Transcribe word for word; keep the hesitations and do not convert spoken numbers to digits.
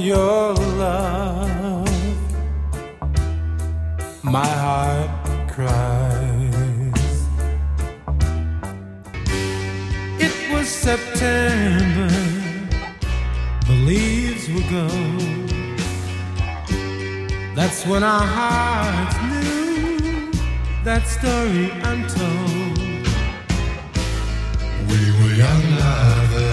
your love. My heart cries. It was September, the leaves will go. That's when our hearts knew that story untold. We were young lovers,